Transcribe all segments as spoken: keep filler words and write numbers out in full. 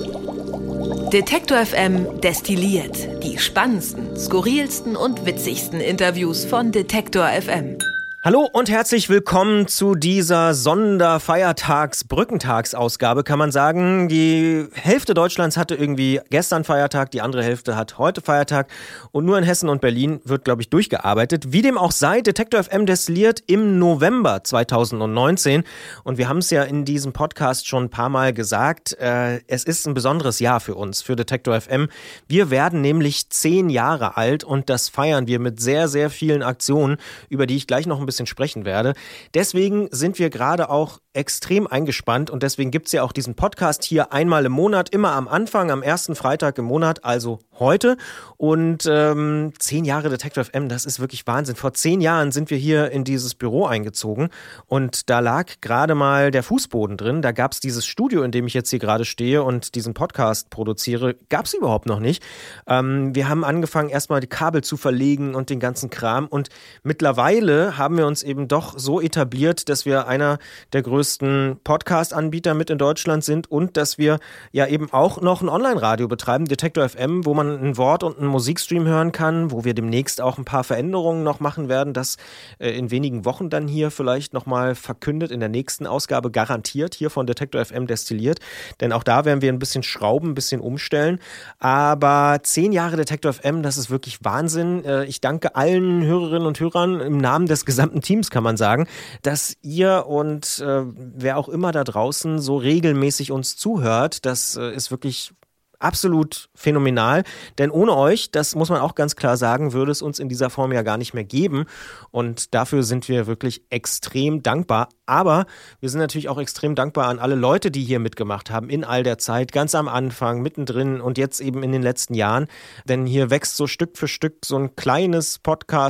Detektor F M destilliert die spannendsten, skurrilsten und witzigsten Interviews von Detektor F M. Hallo und herzlich willkommen zu dieser Sonderfeiertags-Brückentagsausgabe, kann man sagen. Die Hälfte Deutschlands hatte irgendwie gestern Feiertag, die andere Hälfte hat heute Feiertag. Und nur in Hessen und Berlin wird, glaube ich, durchgearbeitet. Wie dem auch sei, Detektor F M destilliert im November zweitausendneunzehn. Und wir haben es ja in diesem Podcast schon ein paar Mal gesagt, äh, es ist ein besonderes Jahr für uns, für Detektor F M. Wir werden nämlich zehn Jahre alt und das feiern wir mit sehr, sehr vielen Aktionen, über die ich gleich noch ein bisschen sprechen werde. Deswegen sind wir gerade auch extrem eingespannt und deswegen gibt es ja auch diesen Podcast hier einmal im Monat, immer am Anfang, am ersten Freitag im Monat, also heute. Und ähm, zehn Jahre Detektor F M, das ist wirklich Wahnsinn. Vor zehn Jahren sind wir hier in dieses Büro eingezogen und da lag gerade mal der Fußboden drin. Da gab es dieses Studio, in dem ich jetzt hier gerade stehe und diesen Podcast produziere, gab es überhaupt noch nicht. Ähm, wir haben angefangen, erstmal die Kabel zu verlegen und den ganzen Kram und mittlerweile haben wir uns eben doch so etabliert, dass wir einer der größten Podcast-Anbieter mit in Deutschland sind und dass wir ja eben auch noch ein Online-Radio betreiben, Detektor F M, wo man ein Wort und einen Musikstream hören kann, wo wir demnächst auch ein paar Veränderungen noch machen werden, das äh, in wenigen Wochen dann hier vielleicht nochmal verkündet, in der nächsten Ausgabe garantiert, hier von Detektor F M destilliert, denn auch da werden wir ein bisschen schrauben, ein bisschen umstellen, aber zehn Jahre Detektor F M, das ist wirklich Wahnsinn. Äh, ich danke allen Hörerinnen und Hörern im Namen des gesamten Teams, kann man sagen, dass ihr und äh, wer auch immer da draußen so regelmäßig uns zuhört, das äh, ist wirklich absolut phänomenal, denn ohne euch, das muss man auch ganz klar sagen, würde es uns in dieser Form ja gar nicht mehr geben und dafür sind wir wirklich extrem dankbar, aber wir sind natürlich auch extrem dankbar an alle Leute, die hier mitgemacht haben, in all der Zeit, ganz am Anfang, mittendrin und jetzt eben in den letzten Jahren, denn hier wächst so Stück für Stück so ein kleines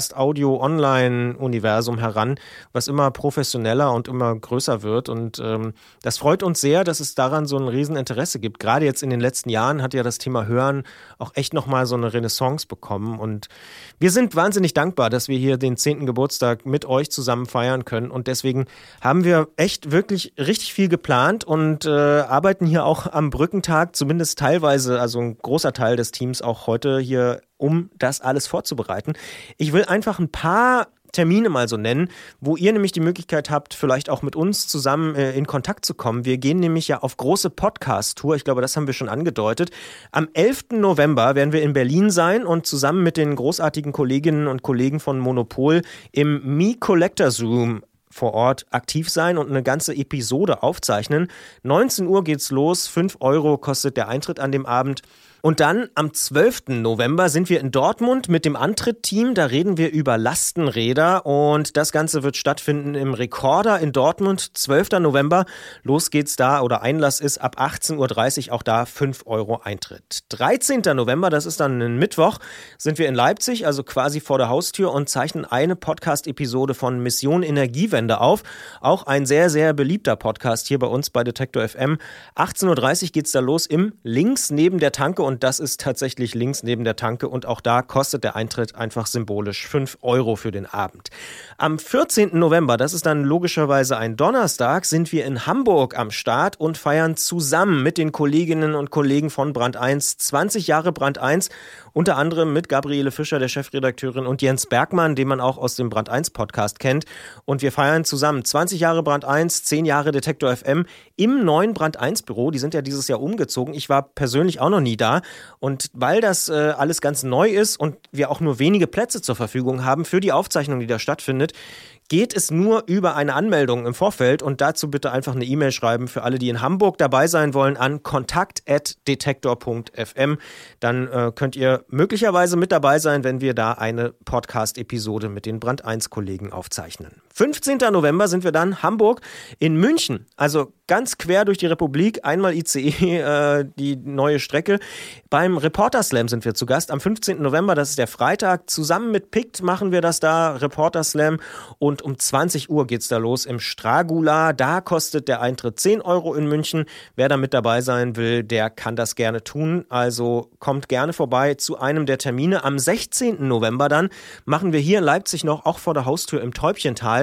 Podcast-Audio-Online-Universum heran, was immer professioneller und immer größer wird und ähm, das freut uns sehr, dass es daran so ein Rieseninteresse gibt, gerade jetzt in den letzten Jahren hat ja das Thema Hören auch echt nochmal so eine Renaissance bekommen und wir sind wahnsinnig dankbar, dass wir hier den zehnten Geburtstag mit euch zusammen feiern können und deswegen haben wir echt wirklich richtig viel geplant und äh, arbeiten hier auch am Brückentag, zumindest teilweise, also ein großer Teil des Teams auch heute hier, um das alles vorzubereiten. Ich will einfach ein paar Termine mal so nennen, wo ihr nämlich die Möglichkeit habt, vielleicht auch mit uns zusammen äh, in Kontakt zu kommen. Wir gehen nämlich ja auf große Podcast-Tour, ich glaube, das haben wir schon angedeutet. Am elften November werden wir in Berlin sein und zusammen mit den großartigen Kolleginnen und Kollegen von Monopol im Me Collectors Room vor Ort aktiv sein und eine ganze Episode aufzeichnen. neunzehn Uhr geht's los, fünf Euro kostet der Eintritt an dem Abend. Und dann am zwölften November sind wir in Dortmund mit dem Antritt-Team. Da reden wir über Lastenräder und das Ganze wird stattfinden im Rekorder in Dortmund. zwölften November, los geht's da oder Einlass ist ab achtzehn Uhr dreißig, auch da fünf Euro Eintritt. dreizehnten November, das ist dann ein Mittwoch, sind wir in Leipzig, also quasi vor der Haustür und zeichnen eine Podcast-Episode von Mission Energiewende auf. Auch ein sehr, sehr beliebter Podcast hier bei uns bei Detektor F M. achtzehn Uhr dreißig geht's da los im Links neben der Tanke und das ist tatsächlich links neben der Tanke und auch da kostet der Eintritt einfach symbolisch fünf Euro für den Abend. Am vierzehnten November, das ist dann logischerweise ein Donnerstag, sind wir in Hamburg am Start und feiern zusammen mit den Kolleginnen und Kollegen von Brand eins zwanzig Jahre Brand eins, unter anderem mit Gabriele Fischer, der Chefredakteurin, und Jens Bergmann, den man auch aus dem Brand eins Podcast kennt. Und wir feiern zusammen zwanzig Jahre Brand eins, zehn Jahre Detektor F M im neuen Brand eins Büro. Die sind ja dieses Jahr umgezogen. Ich war persönlich auch noch nie da. Und weil das äh, alles ganz neu ist und wir auch nur wenige Plätze zur Verfügung haben für die Aufzeichnung, die da stattfindet, geht es nur über eine Anmeldung im Vorfeld und dazu bitte einfach eine E-Mail schreiben für alle, die in Hamburg dabei sein wollen, an kontakt at detektor punkt f m. Dann äh, könnt ihr möglicherweise mit dabei sein, wenn wir da eine Podcast-Episode mit den Brand eins Kollegen aufzeichnen. fünfzehnten November sind wir dann Hamburg in München, also ganz quer durch die Republik, einmal I C E, äh, die neue Strecke. Beim Reporter Slam sind wir zu Gast am fünfzehnten November, das ist der Freitag. Zusammen mit P I C T machen wir das da, Reporter Slam. Und um zwanzig Uhr geht's da los im Stragula. Da kostet der Eintritt zehn Euro in München. Wer da mit dabei sein will, der kann das gerne tun. Also kommt gerne vorbei zu einem der Termine. Am sechzehnten November dann machen wir hier in Leipzig noch, auch vor der Haustür im Täubchental,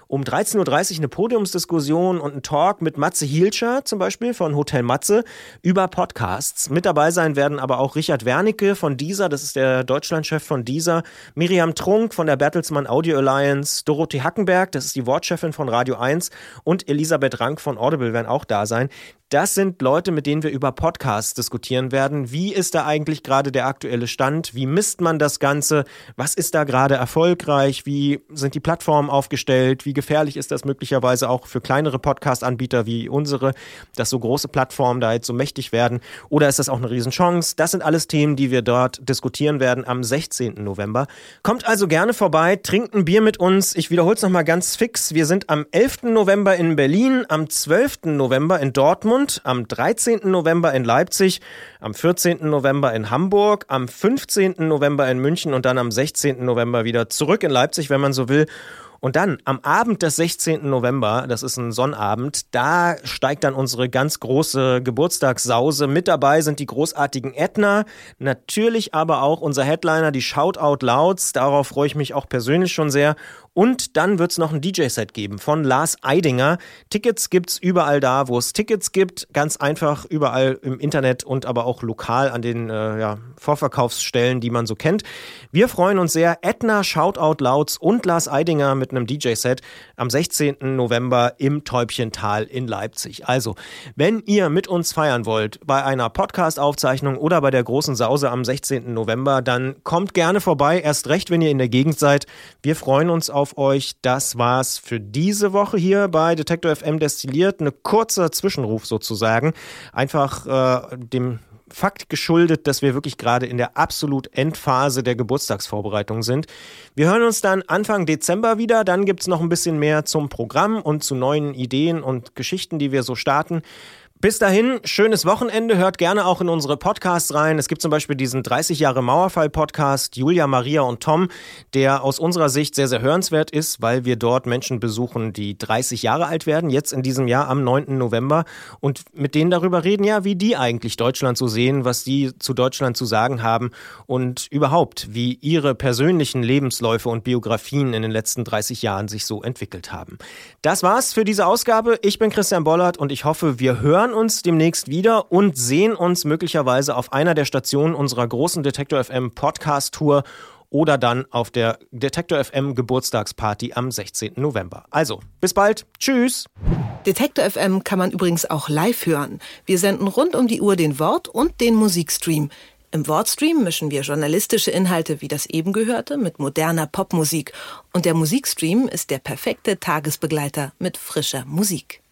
Um dreizehn Uhr dreißig eine Podiumsdiskussion und ein Talk mit Matze Hielscher zum Beispiel von Hotel Matze über Podcasts. Mit dabei sein werden aber auch Richard Wernicke von Deezer, das ist der Deutschlandchef von Deezer, Miriam Trunk von der Bertelsmann Audio Alliance, Dorothee Hackenberg, das ist die Wortchefin von Radio eins und Elisabeth Rank von Audible werden auch da sein. Das sind Leute, mit denen wir über Podcasts diskutieren werden. Wie ist da eigentlich gerade der aktuelle Stand? Wie misst man das Ganze? Was ist da gerade erfolgreich? Wie sind die Plattformen aufgestellt? Wie gefährlich ist das möglicherweise auch für kleinere Podcast-Anbieter wie unsere, dass so große Plattformen da jetzt so mächtig werden? Oder ist das auch eine Riesenchance? Das sind alles Themen, die wir dort diskutieren werden am sechzehnten November. Kommt also gerne vorbei, trinkt ein Bier mit uns. Ich wiederhole es nochmal ganz fix. Wir sind am elften November in Berlin, am zwölften November in Dortmund, am dreizehnten November in Leipzig, am vierzehnten November in Hamburg, am fünfzehnten November in München und dann am sechzehnten November wieder zurück in Leipzig, wenn man so will. Und dann am Abend des sechzehnten November, das ist ein Sonnabend, da steigt dann unsere ganz große Geburtstagssause. Mit dabei sind die großartigen Ätna, natürlich aber auch unser Headliner, die Shoutout Louds. Darauf freue ich mich auch persönlich schon sehr. Und dann wird es noch ein D J-Set geben von Lars Eidinger. Tickets gibt's überall da, wo es Tickets gibt. Ganz einfach überall im Internet und aber auch lokal an den äh, ja, Vorverkaufsstellen, die man so kennt. Wir freuen uns sehr. Ätna, Shoutout Louds und Lars Eidinger mit einem D J-Set am sechzehnten November im Täubchental in Leipzig. Also, wenn ihr mit uns feiern wollt bei einer Podcast-Aufzeichnung oder bei der großen Sause am sechzehnten November, dann kommt gerne vorbei. Erst recht, wenn ihr in der Gegend seid. Wir freuen uns auf euch. Das war's für diese Woche hier bei Detektor F M Destilliert. Ein kurzer Zwischenruf sozusagen. Einfach äh, dem Fakt geschuldet, dass wir wirklich gerade in der absolut Endphase der Geburtstagsvorbereitung sind. Wir hören uns dann Anfang Dezember wieder. Dann gibt's noch ein bisschen mehr zum Programm und zu neuen Ideen und Geschichten, die wir so starten. Bis dahin, schönes Wochenende, hört gerne auch in unsere Podcasts rein. Es gibt zum Beispiel diesen dreißig Jahre Mauerfall-Podcast, Julia, Maria und Tom, der aus unserer Sicht sehr, sehr hörenswert ist, weil wir dort Menschen besuchen, die dreißig Jahre alt werden, jetzt in diesem Jahr am neunten November und mit denen darüber reden, ja, wie die eigentlich Deutschland so sehen, was die zu Deutschland zu sagen haben und überhaupt, wie ihre persönlichen Lebensläufe und Biografien in den letzten dreißig Jahren sich so entwickelt haben. Das war's für diese Ausgabe. Ich bin Christian Bollert und ich hoffe, wir hören uns demnächst wieder und sehen uns möglicherweise auf einer der Stationen unserer großen Detektor F M Podcast Tour oder dann auf der Detektor F M Geburtstagsparty am sechzehnten November. Also, bis bald. Tschüss. Detektor F M kann man übrigens auch live hören. Wir senden rund um die Uhr den Wort- und den Musikstream. Im Wortstream mischen wir journalistische Inhalte wie das eben gehörte mit moderner Popmusik. Und der Musikstream ist der perfekte Tagesbegleiter mit frischer Musik.